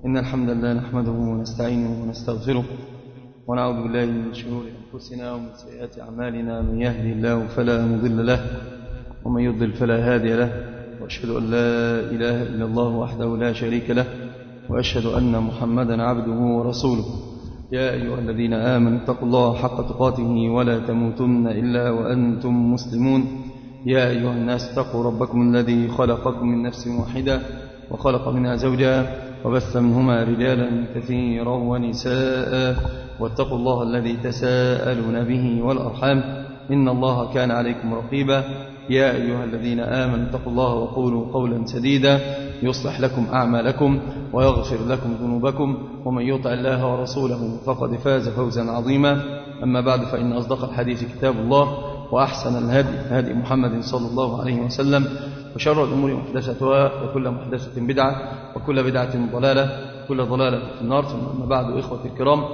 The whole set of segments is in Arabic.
إن الحمد لله نحمده ونستعينه ونستغفره ونعوذ بالله من شرور أنفسنا ومن سيئات أعمالنا. من يهدي الله فلا مضل له ومن يضلل فلا هادي له، وأشهد أن لا إله إلا الله وحده لا شريك له، وأشهد أن محمدا عبده ورسوله. يا أيها الذين آمنوا اتقوا الله حق تقاته ولا تموتن إلا وأنتم مسلمون. يا أيها الناس اتقوا ربكم الذي خلقكم من نفس واحدة وخلق منها زوجها وبث منهما رجالا كثيرا ونساء، واتقوا الله الذي تساءلون به والأرحام إن الله كان عليكم رقيبا. يا أيها الذين آمنوا اتقوا الله وقولوا قولا سديدا يصلح لكم أعمالكم ويغفر لكم ذنوبكم، ومن يطع الله ورسوله فقد فاز فوزا عظيما. أما بعد، فإن أصدق الحديث كتاب الله، وأحسن الهدي هدي محمد صلى الله عليه وسلم، وشر الأمور محدثاتها، وكل محدثة بدعة، وكل بدعة ضلالة، وكل ضلالة في النار. ثم أما بعد، إخوة الكرام،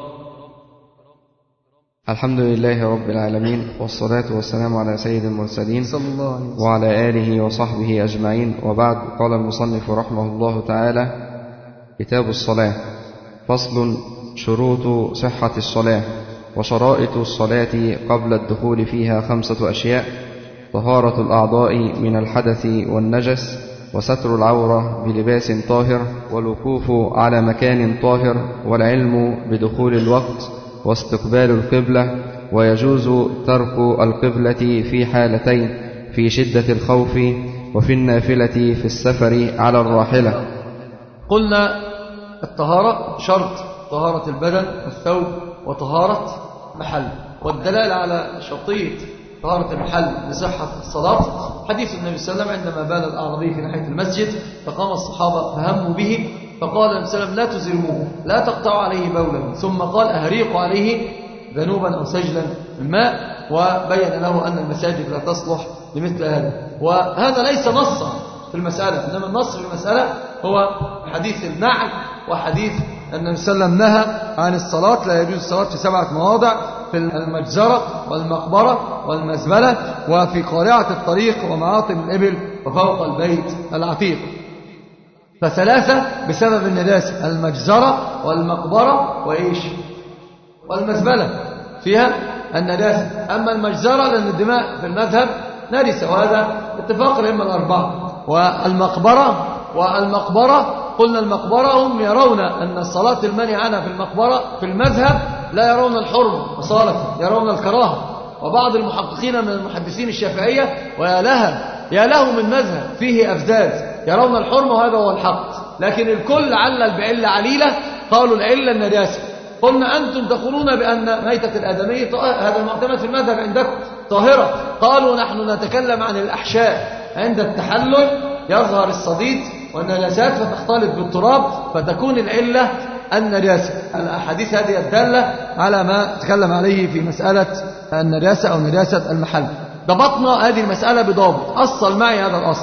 الحمد لله رب العالمين، والصلاة والسلام على سيد المرسلين وعلى آله وصحبه أجمعين، وبعد. قال المصنف رحمه الله تعالى: كتاب الصلاة. فصل: شروط صحة الصلاة. وشرائط الصلاة قبل الدخول فيها 5 أشياء: طهارة الأعضاء من الحدث والنجس، وستر العورة بلباس طاهر، والوقوف على مكان طاهر، والعلم بدخول الوقت، واستقبال القبلة. ويجوز ترك القبلة في حالتين: في شدة الخوف، وفي النافلة في السفر على الراحلة. قلنا الطهارة شرط: طهارة البدن والثوب، وطهارة محل. والدلالة على شرطية طهارة المحل لصحة الصلاة حديث النبي صلى الله عليه وسلم عندما بال الأعرابي في ناحية المسجد، فقام الصحابة فهموا به، فقال النبي صلى الله عليه وسلم: لا تزرموه، لا تقطعوا عليه بولا. ثم قال: أهريقوا عليه ذنوبا أو سجلا من ماء، وبين له أن المساجد لا تصلح لمثل هذا. وهذا ليس نصا في المسألة، إنما النص في المسألة هو حديث النعل، وحديث أن النبي صلى الله عليه وسلم نهى عن الصلاة: لا يجوز الصلاة في 7 مواضع: في المجزرة والمقبرة والمزبلة، وفي قارعة الطريق، ومعاطم الإبل، وفوق البيت العتيق. ف3 بسبب النجاسة: المجزرة والمقبرة وإيش؟ والمزبلة فيها النجاسة. أما المجزرة لأن الدماء في المذهب نجسة، وهذا اتفاق الأئمة 4. والمقبرة قلنا المقبرة هم يرون أن الصلاة المنهي عنها في المقبرة في المذهب لا يرون الحرمة وصالة، يرون الكراهة. وبعض المحققين من المحدثين الشافعية يا له من مذهب فيه أفزاز يرون الحرمة، وهذا هو الحق. لكن الكل علل بعلة عليلة، قالوا العلة النجاسة. قلنا أنتم تقولون بأن ميتة الآدمي هذا المعتمد في المذهب عندكم طاهرة. قالوا نحن نتكلم عن الأحشاء، عند التحلل يظهر الصديد والنجاسات فتختلط بالتراب فتكون العلة النجاسة. الأحاديث هذه الدالة على ما تكلم عليه في مسألة النجاسة أو نجاسة المحل. ضبطنا هذه المسألة بضابط، أصل معي هذا الأصل: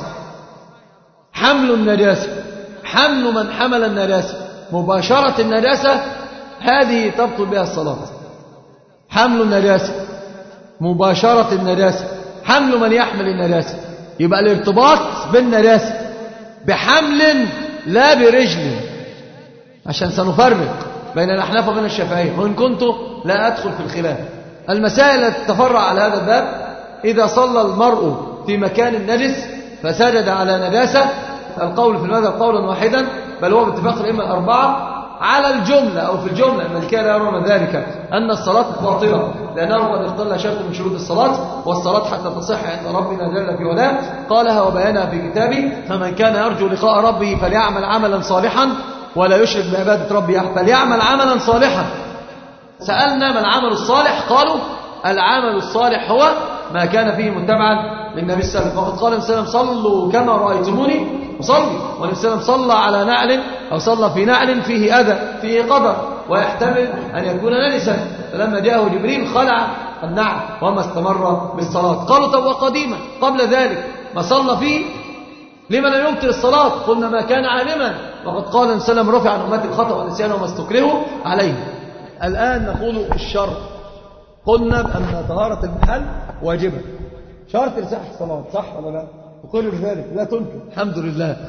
حمل النجاسة، حمل من حمل النجاسة، مباشرة النجاسة هذه تبطل بها الصلاة. حمل النجاسة، مباشرة النجاسة، حمل من يحمل النجاسة. يبقى الارتباط بالنجاسة بحمل لا برجل، عشان سنفرق بين الأحناف وبين الشافعية، وإن كنت لا أدخل في الخلاف. المسائل التي تتفرع على هذا الباب: إذا صلى المرء في مكان نجس فسجد على نجاسة، القول في المذهب قولا واحدا، بل هو باتفاق الأئمة 4 على الجملة أو في الجملة. المالكية لا يرون ذلك أن الصلاة باطلة، لأنه قد اختل شرط من شروط الصلاة: والصلاة حتى تصح عند ربنا جل في علاه. قالها وبيانها في كتابه: فمن كان يرجو لقاء ربه فليعمل عملا صالحا ولا يشرك بعبادة ربه أحد. فليعمل عملا صالحا. سألنا: ما العمل الصالح؟ قالوا: العمل الصالح هو ما كان فيه متبعا للنبي صلى الله عليه وسلم. وقد قال النبي صلى الله عليه وسلم: صلوا كما رأيتموني أصلي. والنبي صلى الله عليه وسلم صلى على نعل أو صلى في نعل فيه أذى، فيه قدر، ويحتمل أن يكون نجسا. فلما جاءه جبريل خلع النعل وما استمر بالصلاة. قالوا: طب وقديما قبل ذلك ما صلى فيه لما لم يبطل الصلاة؟ قلنا: ما كان عالما. وقد قال النبي صلى الله عليه وسلم: رفع عن أمتي الخطأ والنسيان وما استكرهوا عليه. الآن نقول الشرط. قلنا بأن طهارة المحل واجبة، شرط لصحة الصلاة، صح ولا لا؟ تقول بذلك، لا تنكر، الحمد لله.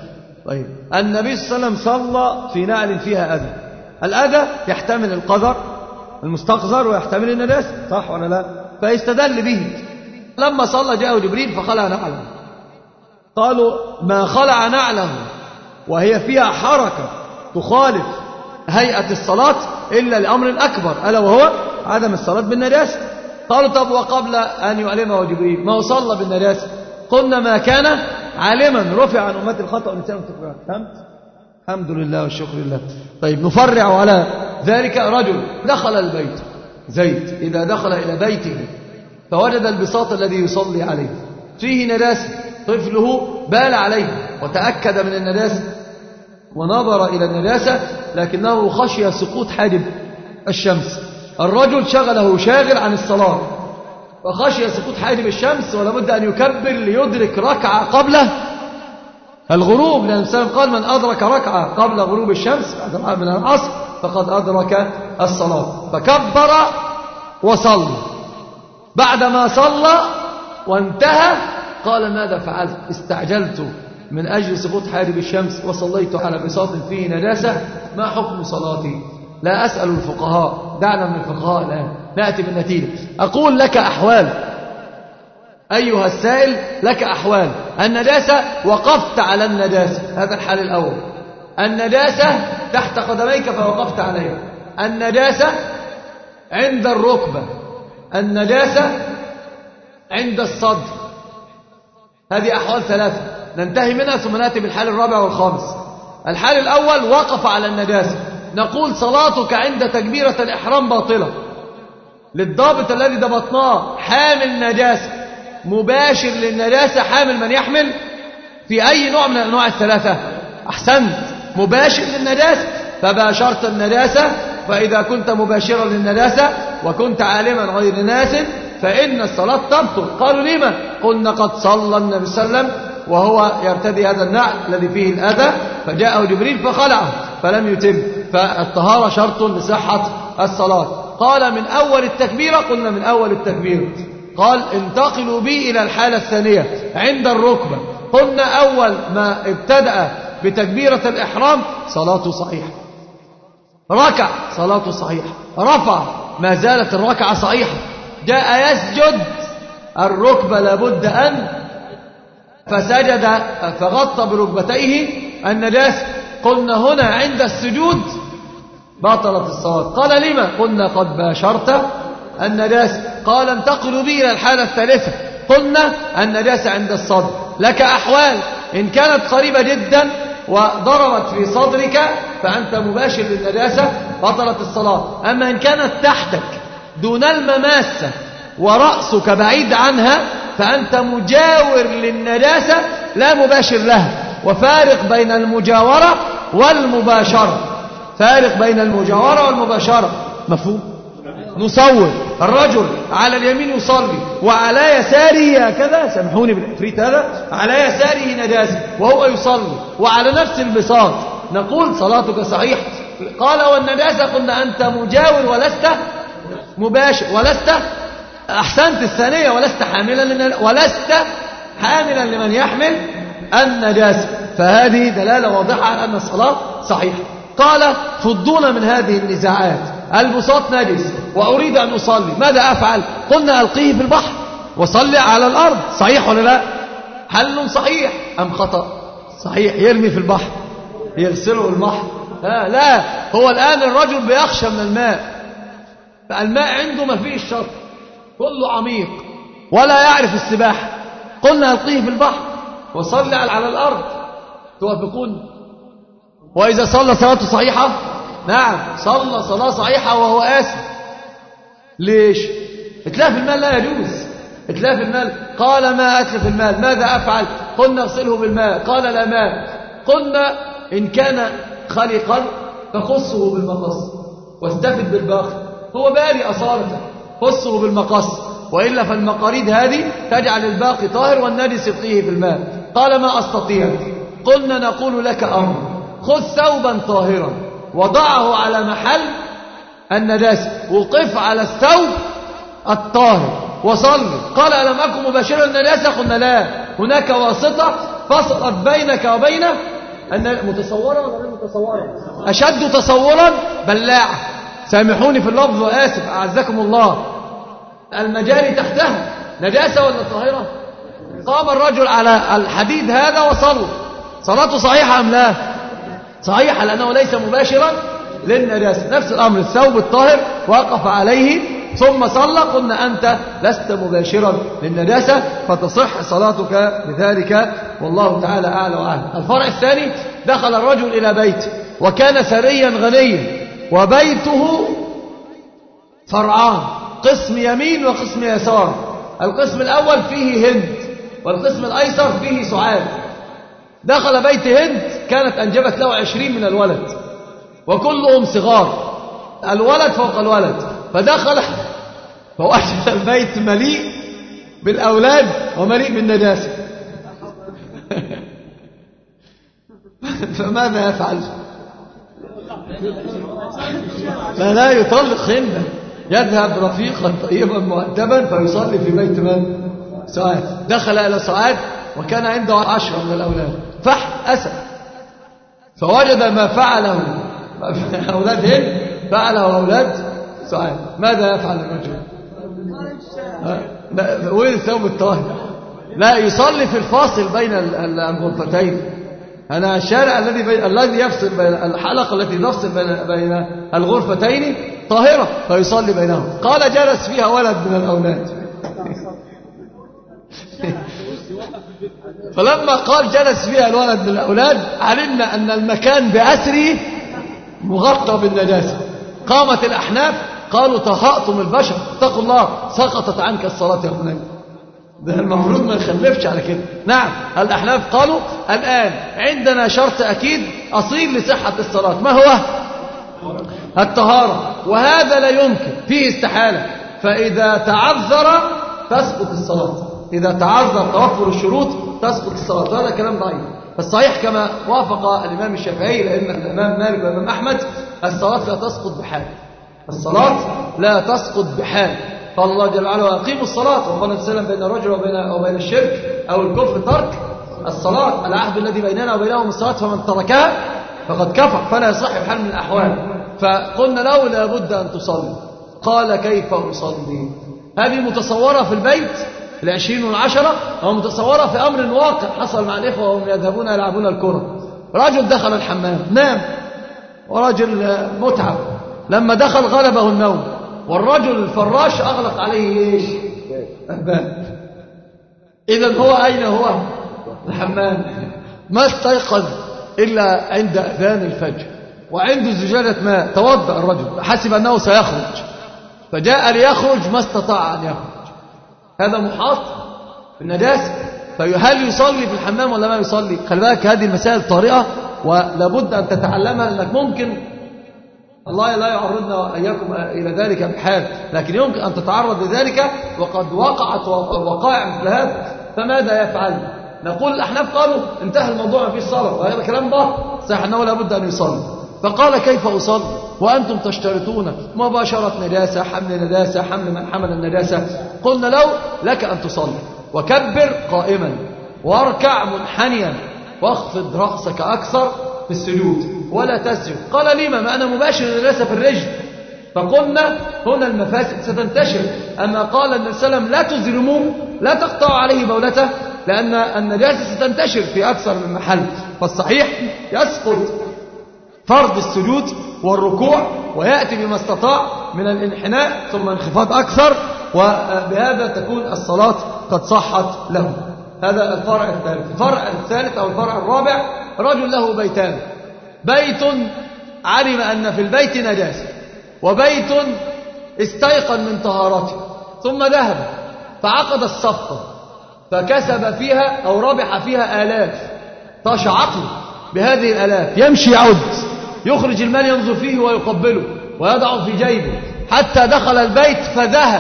طيب النبي صلى الله عليه وسلم صلى في نعل فيها أذى. الأذى يحتمل القدر المستقذر ويحتمل النجاسة، صح ولا لا؟ فيستدل به. لما صلى جاءه جبريل فخلع نعله. قالوا ما خلع نعله وهي فيها حركة تخالف هيئة الصلاة إلا لأمر أكبر، ألا وهو عدم الصلاة بالنجاسة. قالوا طب وقبل أن يعلمه جبريل ما هو صلى بالنجاسة؟ قلنا ما كان عالما رفع عن أمة الخطأ والنسيان والتكرار. فهمت؟ الحمد لله والشكر لله. طيب نفرع على ذلك. رجل دخل البيت، زيد إذا دخل إلى بيته فوجد البساط الذي يصلي عليه فيه نجاسة، طفله بال عليه وتأكد من النجاسة ونظر إلى النجاسة لكنه خشي سقوط حاجب الشمس. الرجل شغله شاغل عن الصلاة فخشي سقوط حاجب الشمس ولا بد أن يكبر ليدرك ركعة قبل الغروب، لأن الإنسان قال من أدرك ركعة قبل غروب الشمس من العصر فقد أدرك الصلاة. فكبر وصلى. بعدما صلى وانتهى قال ماذا فعلت؟ استعجلت من أجل سقوط حاجب الشمس وصليت على بساط فيه نجاسة، ما حكم صلاتي؟ لا أسأل الفقهاء، دعنا من الفقهاء الآن نأتي بالنتيجة. أقول لك أحوال أيها السائل، لك أحوال. النجاسة وقفت على النجاسة، هذا الحال الأول. النجاسة تحت قدميك فوقفت عليها. النجاسة عند الركبة. النجاسة عند الصدر. هذه أحوال ثلاثة ننتهي منها ثم نأتي بالحال الرابع والخامس. الحال الأول وقف على النجاسة، نقول صلاتك عند تكبيرة الإحرام باطلة للضابط الذي ضبطناه، حامل نجاسة مباشر للنجاسة. حامل من يحمل في أي نوع من الأنواع الثلاثة؟ أحسنت، مباشر للنجاسة فباشرت النجاسة. فإذا كنت مباشرا للنجاسة وكنت عالما غير ناس فإن الصلاة تبطل. قالوا لما؟ قلنا قد صلى النبي صلى الله عليه وسلم وهو يرتدي هذا النعل الذي فيه الأذى فجاءه جبريل فخلعه فلم يتم، فالطهارة شرط لصحة الصلاة. قال من أول التكبيرة؟ قلنا من أول التكبيرة. قال انتقلوا بي إلى الحالة الثانية عند الركبة. قلنا أول ما ابتدأ بتكبيرة الإحرام صلاته صحيحة، ركع صلاته صحيحة، رفع ما زالت الركعة صحيحة، جاء يسجد الركبة لابد أن فسجد فغطى بركبتيه النجاسة. قلنا هنا عند السجود بطلت الصلاة. قال لما؟ قلنا قد باشرت النجاسة. قال انتقلوا بي إلى الحالة الثالثة. قلنا النجاسة عند الصدر. لك أحوال، إن كانت قريبة جدا وضربت في صدرك فأنت مباشر للنجاسة بطلت الصلاة. أما إن كانت تحتك دون المماسة ورأسك بعيد عنها فأنت مجاور للنجاسة لا مباشر لها. وفارق بين المجاورة والمباشرة، فارق بين المجاورة والمباشرة، مفهوم؟ نصور الرجل على اليمين يصلي وعلى يساره هكذا، سامحوني بالعفريت هذا، على يساره نجاسة وهو يصلي وعلى نفس البساط، نقول صلاتك صحيحة. قال والنجاسة؟ قلنا أنت مجاور ولست مباشر ولست أحسنت الثانية ولست حاملا لمن يحمل النجاسة. فهذه دلالة واضحة على أن الصلاة صحيحة. قال فضونا من هذه النزاعات. البساط نجس وأريد أن أصلي، ماذا أفعل؟ قلنا ألقيه في البحر وصلي على الأرض، صحيح ولا لا؟ حل صحيح أم خطأ؟ صحيح. يرمي في البحر يغسله البحر؟ لا، هو الآن الرجل بيخشى من الماء، فالماء عنده ما فيه الشط كله عميق ولا يعرف السباحة. قلنا ألقيه في البحر وصلي على الأرض. توافقون؟ وإذا صلى صلاته صحيحة؟ نعم، صلى صلاة صحيحة وهو آسف. ليش؟ إتلاف المال لا يجوز. إتلاف المال. قال ما أتلف المال، ماذا أفعل؟ قلنا اغسله بالماء. قال لا ماء. قلنا إن كان خلقا فقصه بالمقص واستفد بالباقي، هو باري أصالة، قصه بالمقص، وإلا فالمقاريد هذه تجعل الباقي طاهر والنجس يطيه في الماء. قال ما أستطيع. قلنا نقول لك أمر، خذ ثوبا طاهرا وضعه على محل النجاسة، وقف على الثوب الطاهر وصل. قال ألم أكن مباشرا النجاسة؟ قلنا لا، هناك واسطة فصلت بينك وبين أن متصورة ولا غير متصورة؟ أشد تصورا بلاعة، سامحوني في اللفظ وآسف أعزكم الله، المجاري تحتها نجاسة ولا طاهرة؟ قام الرجل على الحديد هذا وصلى، صلاته صحيحة أم لا؟ صحيحة، لأنه ليس مباشرا للنجاسة. نفس الأمر الثوب الطاهر وقف عليه ثم صلى، قلنا أنت لست مباشرا للنجاسة فتصح صلاتك بذلك، والله تعالى أعلى وأعلم. الفرع الثاني، دخل الرجل إلى بيته وكان ثريا غنيا، وبيته فرعان، قسم يمين وقسم يسار، القسم الأول فيه هند والقسم الأيسر فيه سعاد. دخل بيت هند، كانت أنجبت له 20 من الولد وكلهم صغار، الولد فوق الولد، فدخل فوجد البيت مليء بالأولاد ومليء بالنجاسة فماذا يفعل؟ لا يطلق هند، يذهب رفيقا طيبا مؤدبا فيصلي في بيت من؟ سعاد. دخل إلى سعاد وكان عنده 10 من الأولاد، أسد، فوجد ما فعله أولاد هند فعله أولاد سعاد. ماذا يفعل الرجل؟ وين الثوب الطاهر؟ لا، يصلي في الفاصل بين الغرفتين. أنا الشارع الذي يفصل بين الحلقة التي تفصل بين الغرفتين طاهرة فيصلي بينهم. قال جلس فيها ولد من الأولاد فلما قال جلس فيها الولد من الأولاد علمنا أن المكان بأسره مغطى بالنجاسة. قامت الأحناف قالوا طهأتم البشر، اتقوا الله، سقطت عنك الصلاة يا ابني. ده المفروض ما نخلفش على كده. نعم، الأحناف قالوا الآن عندنا شرط أكيد أصيل لصحة الصلاة، ما هو؟ الطهارة، وهذا لا يمكن، فيه استحالة، فإذا تعذر تسقط الصلاة، إذا تعذر توفر الشروط تسقط الصلاة. هذا كلام ضعيف. فالصحيح كما وافق الإمام الشافعي، لأن الإمام مالك والإمام أحمد، الصلاة لا تسقط بحال، الصلاة لا تسقط بحال. قال الله جل وعلا وأقيموا الصلاة، وقال السلام بين الرجل وبين الشرك أو الكفر ترك الصلاة، العهد الذي بيننا وبينهم الصلاة، فمن تركها فقد كفر، فلا يصح بحال من الأحوال. فقلنا له لابد أن تصلي. قال كيف أصلي؟ هذه متصورة في البيت 20 و10، أو متصورة في أمر واقع حصل مع الإخوة وهم يذهبون يلعبون الكرة. رجل دخل الحمام نام، ورجل متعب، لما دخل غلبه النوم، والرجل الفراش أغلق عليه إيش؟ الباب. إذن هو أين هو؟ الحمام. ما استيقظ إلا عند أذان الفجر، وعنده زجاجة ماء، توضأ الرجل، حسب أنه سيخرج، فجاء ليخرج ما استطاع أن يخرج، هذا محاط بالنجاسة. فهل يصلي في الحمام ولا ما يصلي؟ خلي بالك، هذه المسائل طارئة ولابد أن تتعلمها، لأنك ممكن، الله لا يعرضنا وإياكم إلى ذلك بحال، لكن يمكن أن تتعرض لذلك وقد وقعت وقائع مثل هذا، فماذا يفعل؟ نقول الأحناف قالوا انتهى الموضوع ما فيش صلاة، وهذا كلام باطل، صحيح أنه لابد أن يصلي. فقال كيف أصلي وأنتم تشترطون مباشرة نجاسة، حمل نجاسة، حمل من حمل النجاسة؟ قلنا له لك أن تصلي، وكبر قائما، واركع منحنيا، واخفض رأسك أكثر في السجود ولا تسجد. قال لما؟ ما أنا مباشر النجاسة في الرجل. فقلنا هنا المفاسد ستنتشر. أما قال النبي صلى الله عليه وسلم لا تزرموه، لا تقطعوا عليه بولته، لأن النجاسة ستنتشر في أكثر من محل. فالصحيح يسقط فرض السجود والركوع، ويأتي بما استطاع من الانحناء ثم انخفاض أكثر، وبهذا تكون الصلاة قد صحت له. هذا الفرع الثالث. الفرع الثالث أو الفرع الرابع، رجل له بيتان، بيت علم أن في البيت نجاسة، وبيت استيقن من طهارته، ثم ذهب فعقد الصفقة فكسب فيها أو ربح فيها آلاف، طاش عقله بهذه الآلاف، يمشي يعد، يخرج المال ينظر فيه ويقبله ويضعه في جيبه، حتى دخل البيت فذهل،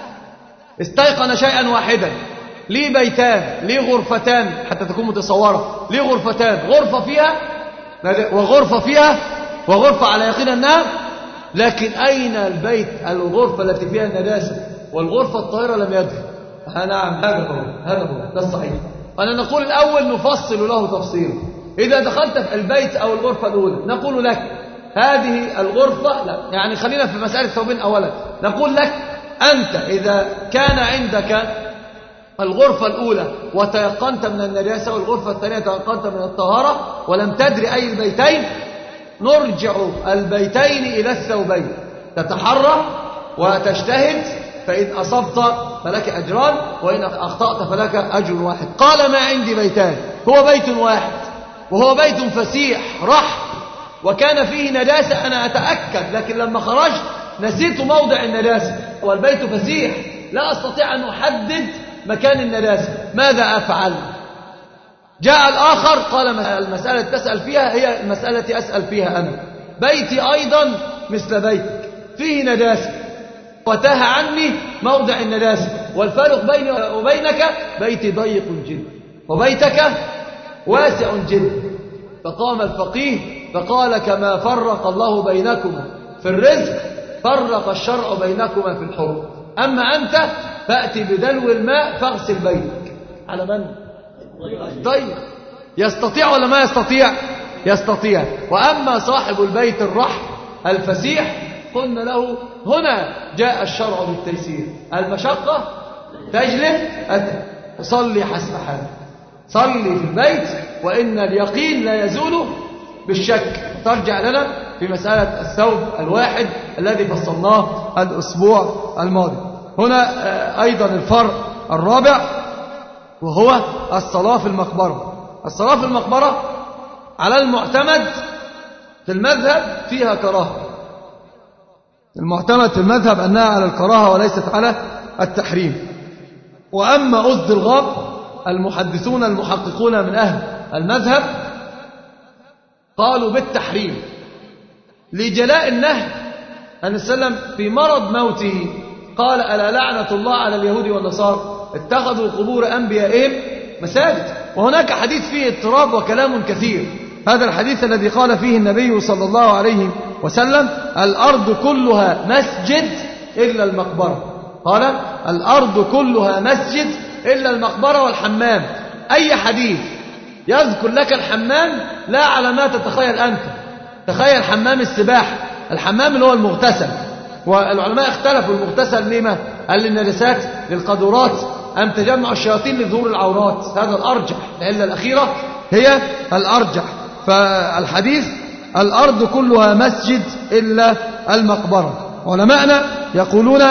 استيقن شيئا واحدا. لي بيتان، لي غرفتان، حتى تكون متصورة، لي غرفتان، غرفة فيها وغرفة فيها وغرفة على يقين النار، لكن أين البيت الغرفة التي فيها النجاسة والغرفة الطاهرة لم يدخل؟ نعم، هذا هو ده الصحيح. أنا نقول الأول نفصل له تفصيلا. إذا دخلت في البيت أو الغرفة الأولى نقول لك هذه الغرفة، لا يعني خلينا في مسألة الثوبين أولا، نقول لك أنت إذا كان عندك الغرفة الأولى وتيقنت من النجاسة والغرفة الثانية تيقنت من الطهارة ولم تدري أي البيتين، نرجع البيتين إلى الثوبين، تتحرى وتجتهد، فإن أصبت فلك أجران وإن أخطأت فلك أجر واحد. قال ما عندي بيتان، هو بيت واحد وهو بيت فسيح رح وكان فيه نجاسة أنا أتأكد، لكن لما خرجت نسيت موضع النجاسة والبيت فسيح لا أستطيع أن أحدد مكان النجاسة، ماذا أفعل؟ جاء الآخر قال المسألة تسأل فيها هي المسألة أسأل فيها أنا، بيتي أيضا مثل بيتك فيه نجاسة وتاه عني موضع النجاسة، والفارق بيني وبينك بيتي ضيق جدا وبيتك واسع جدا. فقام الفقيه فقال كما فرق الله بينكما في الرزق فرق الشرع بينكما في الحرم، أما أنت فأتي بدلو الماء فاغسل بيتك. على من؟ ضيق. يستطيع ولا ما يستطيع؟ يستطيع. وأما صاحب البيت الرحم الفسيح قلنا له هنا جاء الشرع بالتيسير، المشقة تجلب أتى، صلي حسب حالك، صلي في البيت وإن اليقين لا يزول بالشك. ترجع لنا في مسألة الثوب الواحد الذي فصلناه الأسبوع الماضي. هنا أيضا الفرق الرابع وهو الصلاة في المقبرة. الصلاة في المقبرة على المعتمد في المذهب فيها كراهة، المعتمد في المذهب أنها على الكراهة وليست على التحريم. وأما أسد الغاب المحدثون المحققون من أهل المذهب قالوا بالتحريم لجلاء النهي أن السلام في مرض موته قال ألا لعنة الله على اليهود والنصارى اتخذوا قبور أنبيائهم مساجد. وهناك حديث فيه اضطراب وكلام كثير، هذا الحديث الذي قال فيه النبي صلى الله عليه وسلم الأرض كلها مسجد إلا المقبرة، قال الأرض كلها مسجد إلا المقبرة والحمام. أي حديث يذكر لك الحمام لا على ما تتخيل أنت، تخيل حمام السباحة، الحمام اللي هو المغتسل، والعلماء اختلفوا المغتسل لما؟ هل للنجاسات للقدرات أم تجمع الشياطين لظهور العورات؟ هذا الأرجح، العلة الأخيرة هي الأرجح. فالحديث الأرض كلها مسجد إلا المقبرة. علماءنا يقولون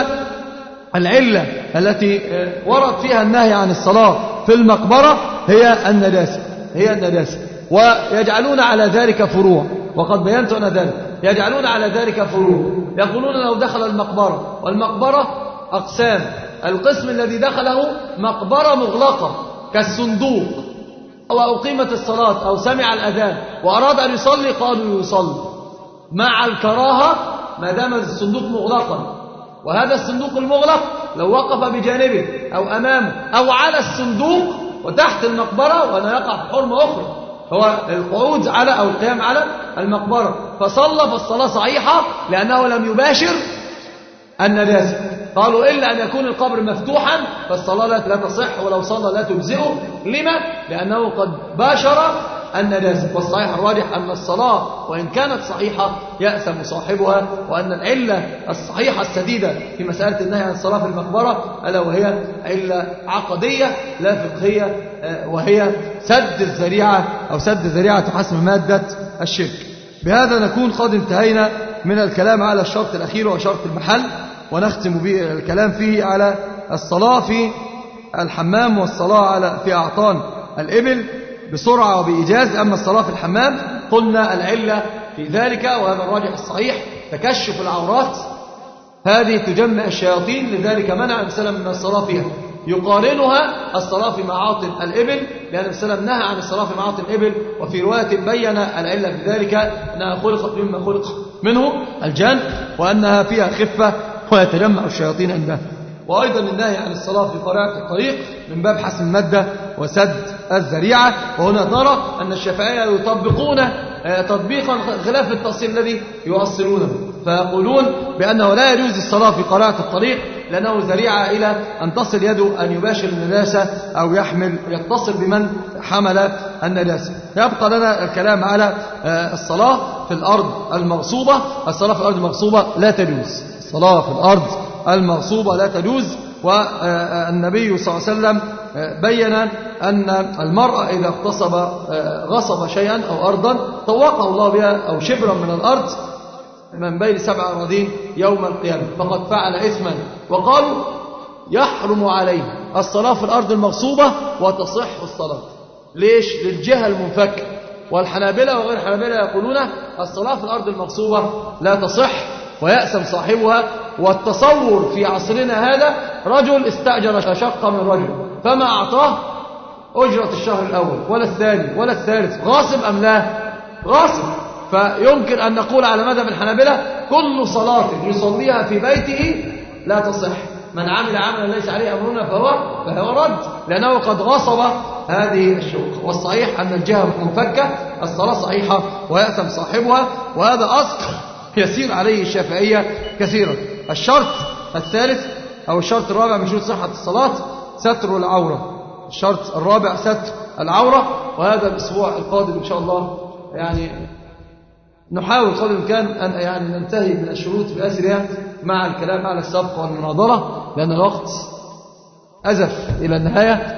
العلة التي ورد فيها النهي عن الصلاة في المقبرة هي النجاسة، ويجعلون على ذلك فروع، وقد بينت أنا ذلك، يجعلون على ذلك فروع، يقولون لو دخل المقبرة، والمقبرة أقسام، القسم الذي دخله مقبرة مغلقة كالصندوق، أو أقيمت الصلاة أو سمع الأذان وأراد أن يصلي قالوا يصلي مع الكراهة ما دام الصندوق مغلقا. وهذا الصندوق المغلق لو وقف بجانبه أو أمامه أو على الصندوق وتحت المقبرة وأنا يقع في حرمة أخرى، هو القعود على أو القيام على المقبرة فصلى فالصلاة صحيحة لأنه لم يباشر النجاسة. قالوا إلا أن يكون القبر مفتوحا فالصلاة لا تصح، ولو صلى لا تجزئه. لما؟ لأنه قد باشر النجاسة. والصحيح الراجح أن الصلاة وإن كانت صحيحة يأثم صاحبها، وأن العلة الصحيحة السديدة في مسألة النهي عن الصلاة في المقبرة ألا وهي علة عقدية لا فقهية، وهي سد الذريعة أو سد ذريعة حسم مادة الشرك. بهذا نكون قد انتهينا من الكلام على الشرط الأخير وشرط المحل، ونختم بالكلام فيه على الصلاة في الحمام والصلاة في أعطان الإبل بسرعة وبإيجاز. أما الصلاة في الحمام قلنا العلة في ذلك وهذا الراجح الصحيح تكشف العورات، هذه تجمع الشياطين، لذلك منع السلام من الصلاة فيها. يقارنها الصلاة في معاطن الإبل لأن السلام نهى عن الصلاة في معاطن الإبل، وفي رواية بين العلة في ذلك أنها خلقت مما خلق منه الجن، وأنها فيها خفة ويتجمع الشياطين عندها. وأيضا النهي عن الصلاة في قارعة الطريق من باب حسم المادة وسد الذريعة. وهنا نرى أن الشافعية يطبقون تطبيقا خلاف التأصيل الذي يؤصلونه، فيقولون بأنه لا يجوز الصلاة في قارعة الطريق لأنه ذريعة إلى أن تصل يده أن يباشر النجاسة أو يتصل بمن حمل النجاسة. يبقى لنا الكلام على الصلاة في الأرض المغصوبة. الصلاة في الأرض المغصوبة لا تجوز. الصلاة في الأرض المغصوبة لا تجوز. والنبي صلى الله عليه وسلم بين أن المرأة إذا غصب شيئا أو أرضا طوقه الله بها أو شبرا من الأرض من بين 7 أراضين يوم القيامة فقد فعل إثما. وقالوا يحرم عليه الصلاة في الأرض المغصوبة وتصح الصلاة. ليش؟ للجهة المنفكة. والحنابلة وغير الحنابلة يقولون الصلاة في الأرض المغصوبة لا تصح ويأثم صاحبها. والتصور في عصرنا هذا رجل استأجر شقة من رجل فما أعطاه أجرة الشهر الأول ولا الثاني ولا الثالث، غاصب أم لا؟ غاصب. فيمكن أن نقول على مذهب الحنابلة كل صلاة يصليها في بيته لا تصح. من عمل عملا ليس عليه أمرنا فهو رد، لأنه قد غصب هذه الشقة. والصحيح أن الجهة منفكة الصلاة صحيحة ويأثم صاحبها، وهذا أصل يسير عليه الشافعية كثيرا. الشرط الثالث أو الشرط الرابع من شروط صحة الصلاة ستر العورة. الشرط الرابع ستر العورة. وهذا الأسبوع القادم إن شاء الله نحاول قدر الإمكان أن ننتهي من الشروط بأسرها مع الكلام على السبق والمناظرة، لأن الوقت أزف إلى النهاية.